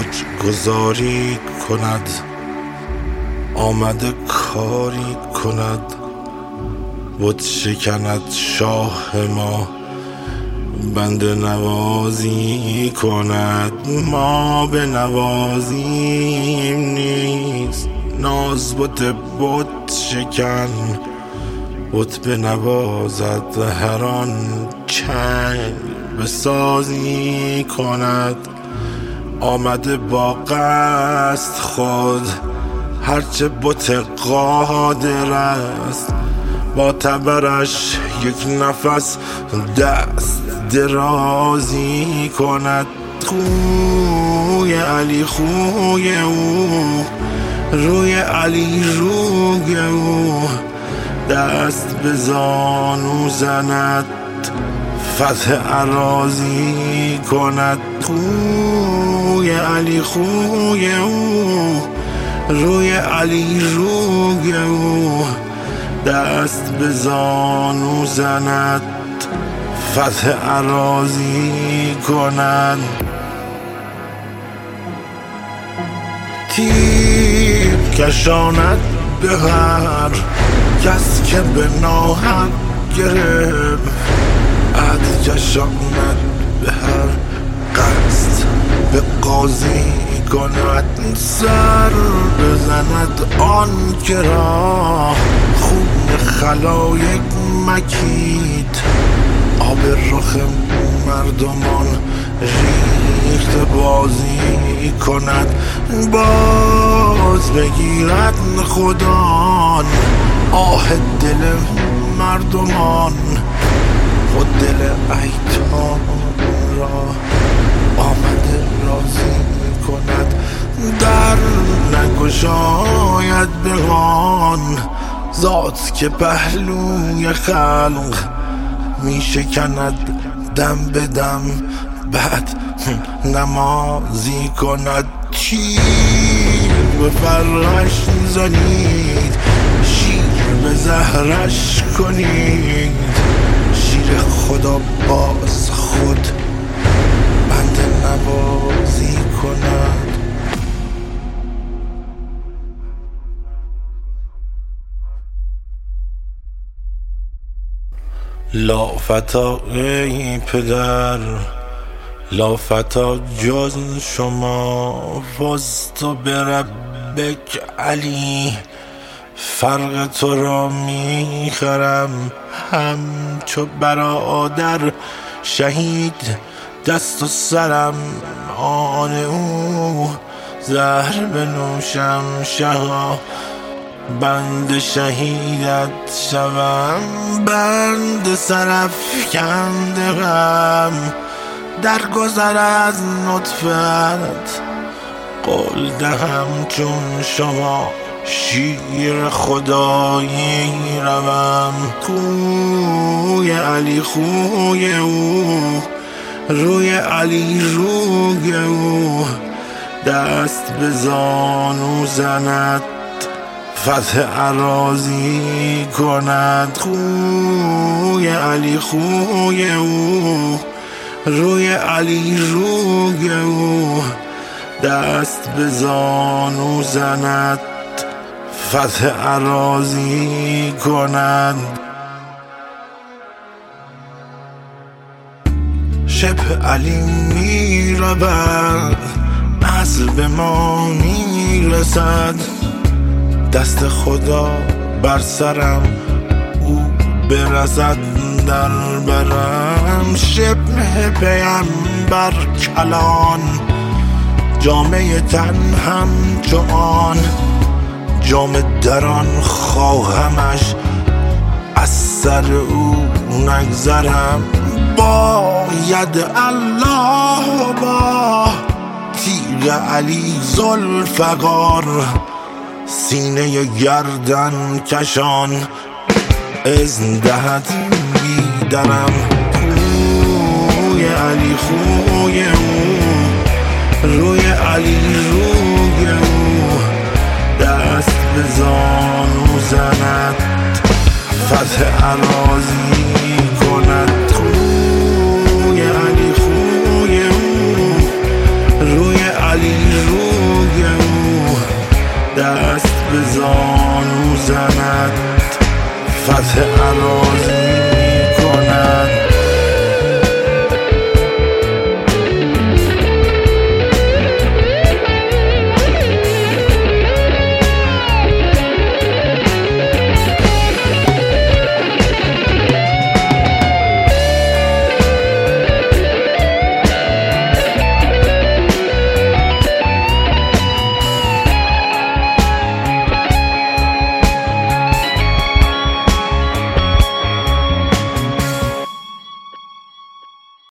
تاج گذاری کند، آمده کاری کند، بت شکند شاه ما، بنده نوازی کند. ما به نوازیم نیست، ناز بت شکن، بت بنوازد هر آن چنگ بسازی کند. آمده با قصد خود، هرچه بت قادر است، با تبرش یک نفس دست درازی کند. خوی علی خوی او، روی علی روی او، دست به زانو زند، فتح اراضی کند. خوی علی خوی او، روی علی روی او، دست به زانو زند، فتح اراضی کند. تیر کشاند به هر کس که به ناحق گرفت، عهد کشاند به هر قصد به قاضی کند. سر بزند آن که را خون خلایق مکید، آب رخ مردمان ریخت بازی کند. باز بگیرد خدان آه دل مردمان، خود دل ایتام را آمده راضی کند. در نگشاید به آن ذات که پهلوی خلق می شکند دم به دم، بعد نمازی کند. تیر به فرش زنید، شیر به زهرش کنید، شیر خدا باز خود بنده نوازی کند. لافتا ای پدر، لافتا جز شما، فزت بربک علی، فرق تو را میخرم همچو برادر شهید. دست و سرم آن او، زهر بنوشم شها، بند شهیدت شوم، بند سرافکنده غم. در گذر از نطفت قول دهم چون شما، شیر خدایی روم. خوی علی خوی او، روی علی روی او، دست به زانو زند، فتح اراضی کند. خوی علی خوی او، روی علی روی او، دست به زانو زند، فتح اراضی کند. شبه علی می رود، عصر به ما می رسد، دست خدا بر سرم او برسد در برم. شبه پیمبر کلان، جامعه تن همچون جام دران خواهمش، از سر او نگذرم. باید الله با تیغ علی ذوالفقار، سینه گردن کشان اذن دهد بیدرم. خوی علی خوی او، روی علی روی او، دست به زانو زند، فتح اراضی کند. خوی علی خوی او، روی علی دست به زانو زند فتح اراضی می کند